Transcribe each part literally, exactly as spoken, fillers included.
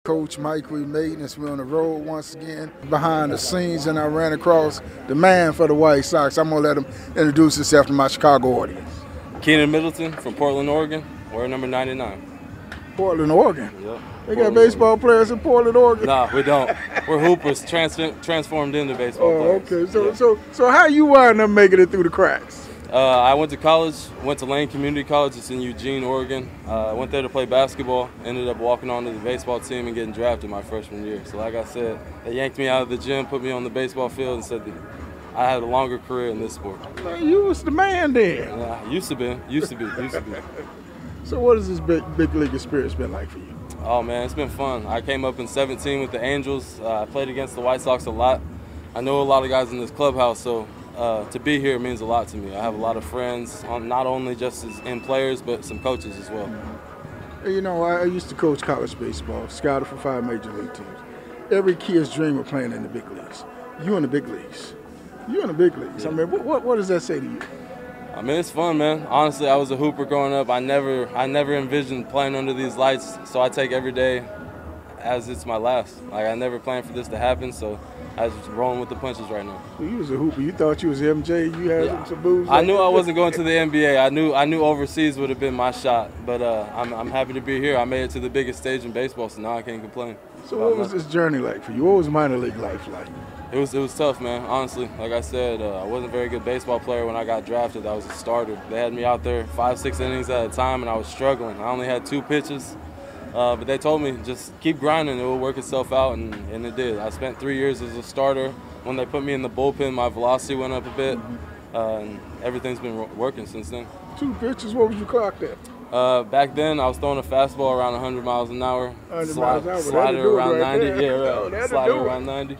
Coach Mike, we made this. We're on the road once again. Behind the scenes, and I ran across the man for the White Sox. I'm going to let him introduce himself to my Chicago audience. Keenan Middleton from Portland, Oregon. We're number ninety-nine. Portland, Oregon? Yep. They Portland, got baseball Oregon. players in Portland, Oregon? Nah, we don't. We're hoopers trans- transformed into baseball oh, players. okay. So, yeah. so, so how you wind up making it through the cracks? Uh, I went to college, went to Lane Community College. It's in Eugene, Oregon. I uh, went there to play basketball, ended up walking onto the baseball team and getting drafted my freshman year. So like I said, they yanked me out of the gym, put me on the baseball field, and said that I had a longer career in this sport. Man, you was the man then. Yeah, used to be, used to be, used to be. So what has this big, big league experience been like for you? Oh, man, it's been fun. I came up in seventeen with the Angels. Uh, I played against the White Sox a lot. I know a lot of guys in this clubhouse, so Uh, to be here means a lot to me. I have a lot of friends, on, not only just as in players, but some coaches as well. You know, I used to coach college baseball, scouted for five major league teams. Every kid's dream of playing in the big leagues. You in the big leagues. You in the big leagues. Yeah. I mean, what, what, what does that say to you? I mean, it's fun, man. Honestly, I was a hooper growing up. I never, I never envisioned playing under these lights, so I take every day as it's my last. Like, I never planned for this to happen, so I was rolling with the punches right now. So you was a hooper. You thought you was M J. You had Yeah. some moves. I knew I wasn't going to the N B A. I knew I knew overseas would have been my shot. But uh, I'm I'm happy to be here. I made it to the biggest stage in baseball, so now I can't complain. So what was this journey like for you? What was minor league life like? It was it was tough, man. Honestly, like I said, uh, I wasn't a very good baseball player when I got drafted. I was a starter. They had me out there five, six innings at a time, and I was struggling. I only had two pitches. Uh, but they told me, just keep grinding, it will work itself out, and, and it did. I spent three years as a starter. When they put me in the bullpen, my velocity went up a bit, uh, and everything's been working since then. Two pitches, what was you clocked at? Uh, back then, I was throwing a fastball around one hundred miles an hour, one hundred slide, miles an hour. slider around right ninety, there. yeah, right, Oh, that'll slider do it. around ninety.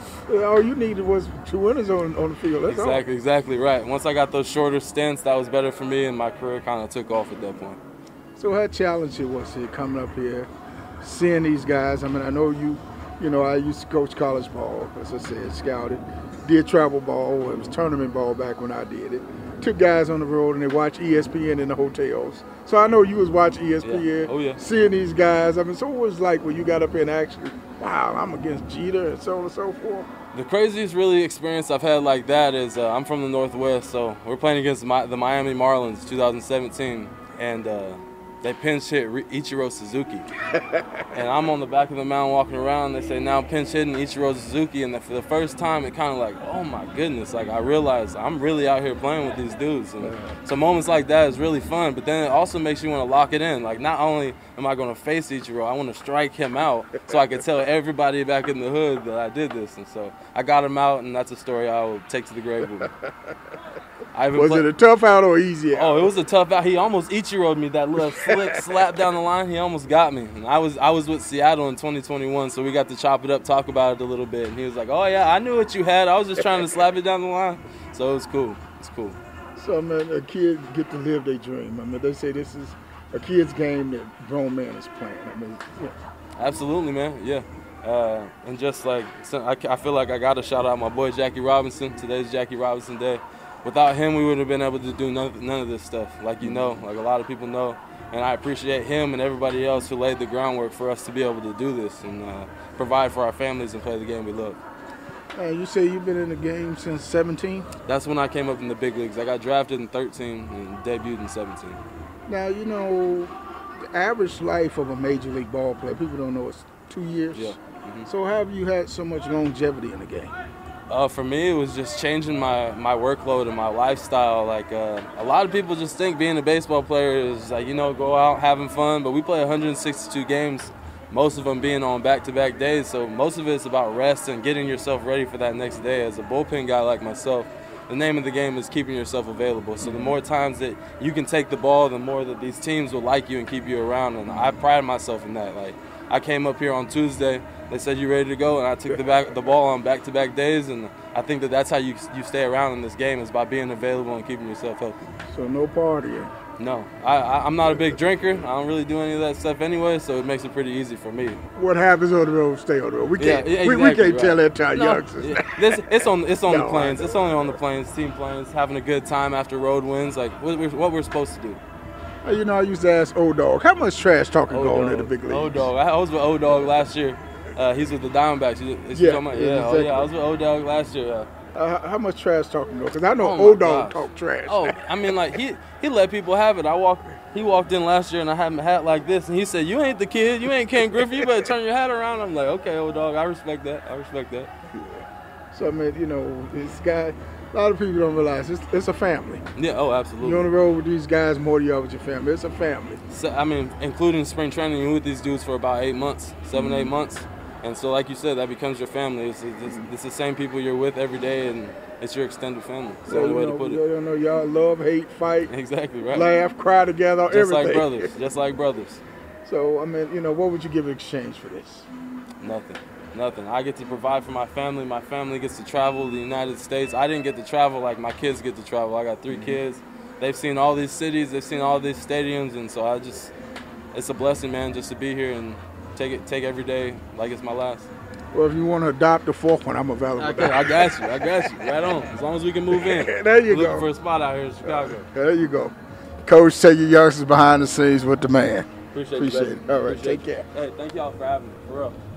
All you needed was two innings on, on the field. That's Exactly, all. exactly, right. Once I got those shorter stints, that was better for me, and my career kind of took off at that point. So how challenging was it coming up here, seeing these guys? I mean, I know you, you know, I used to coach college ball, as I said, scouted, did travel ball, it was tournament ball back when I did it. Took guys on the road and they watch E S P N in the hotels. So I know you was watching E S P N, Yeah. Oh, yeah. seeing these guys. I mean, so what was it like when you got up here and actually, wow, I'm against Jeter and so on and so forth? The craziest really experience I've had like that is uh, I'm from the Northwest, so we're playing against my, the Miami Marlins twenty seventeen, and uh, they pinch hit Ichiro Suzuki. And I'm on the back of the mound walking around. They say, now pinch hitting Ichiro Suzuki. And for the first time, it kind of like, oh my goodness. Like, I realized I'm really out here playing with these dudes. And so moments like that is really fun. But then it also makes you want to lock it in. Like, not only am I going to face Ichiro, I want to strike him out so I can tell everybody back in the hood that I did this. And so I got him out, and that's a story I will take to the grave with me. I Was play- it a tough out or easy out? Oh, it was a tough out. He almost Ichiro'd me, that little slick slap down the line. He almost got me. And I was I was with Seattle in twenty twenty-one, so we got to chop it up, talk about it a little bit. And he was like, oh, yeah, I knew what you had. I was just trying to slap it down the line. So it was cool. It's cool. So, man, a kid get to live their dream. I mean, they say this is a kid's game that grown man is playing. I mean, yeah. Absolutely, man. Yeah. Uh, and just like, so I, I feel like I got to shout out my boy Jackie Robinson. Today's Jackie Robinson Day. Without him, we wouldn't have been able to do none, none of this stuff, like you know, like a lot of people know. And I appreciate him and everybody else who laid the groundwork for us to be able to do this and uh, provide for our families and play the game we love. Uh, you say you've been in the game since seventeen? That's when I came up in the big leagues. I got drafted in thirteen and debuted in seventeen. Now, you know, the average life of a major league ball player, people don't know it's two years. Yeah. Mm-hmm. So how have you had so much longevity in the game? Uh, for me, it was just changing my, my workload and my lifestyle. Like uh, a lot of people just think being a baseball player is like, you know, go out having fun. But we play one hundred sixty-two games, most of them being on back-to-back days. So most of it's about rest and getting yourself ready for that next day. As a bullpen guy like myself, the name of the game is keeping yourself available. So the more times that you can take the ball, the more that these teams will like you and keep you around. And I pride myself in that. Like I came up here on Tuesday. They said, you ready to go? And I took the back the ball on back-to-back days. And I think that that's how you you stay around in this game is by being available and keeping yourself healthy. So no partying? No. I, I, I'm not a big drinker. I don't really do any of that stuff anyway, so it makes it pretty easy for me. What happens on the road, stay on the road. We can't, Yeah, we, we exactly, can't tell right. that to our No, youngsters. yeah. This, it's on, it's on No, the planes. I know. It's only on the planes, team planes, having a good time after road wins, like what we're, what we're supposed to do. Uh, You know, I used to ask O Dog, how much trash talking O going Dog, in the big leagues? O Dog. I was with O Dog last year. Uh, he's with the Diamondbacks. You- is you Yeah, talking about- yeah, yeah, oh, exactly. yeah. I was with O Dog last year. Uh, Uh, how much trash talking go? Because I know Oh, my O Dog gosh. talk trash. Oh, I mean, like he he let people have it. I walked. He walked in last year and I had my hat like this, and he said, "You ain't the kid. You ain't Ken Griffey. You better turn your hat around." I'm like, "Okay, old dog. I respect that. I respect that." So I mean, you know, this guy. A lot of people don't realize it's, it's a family. Yeah. Oh, absolutely. You're on the road with these guys more than you are with your family. It's a family. So, I mean, including spring training, you're with these dudes for about eight months, seven, Mm-hmm. eight months, and so, like you said, that becomes your family. It's, it's, it's the same people you're with every day, and it's your extended family. It's the So, only you way know, to put you it. know, y'all love, hate, fight, Exactly right. laugh, cry together, Just everything. like brothers. Just like brothers. So I mean, you know, what would you give in exchange for this? Nothing. Nothing. I get to provide for my family. My family gets to travel the United States. I didn't get to travel like my kids get to travel. I got three kids. They've seen all these cities. They've seen all these stadiums, and so I just, it's a blessing, man, just to be here and take it, take every day like it's my last. Well, if you want to adopt the fourth one, I'm available. Okay, I got you. I got you. Right on. As long as we can move in. There you Looking go. for a spot out here in Chicago. There you go. Coach, take your youngsters behind the scenes with the man. Appreciate, Appreciate you, it. baby. All right, Appreciate take you. care. Hey, thank y'all for having me. For real.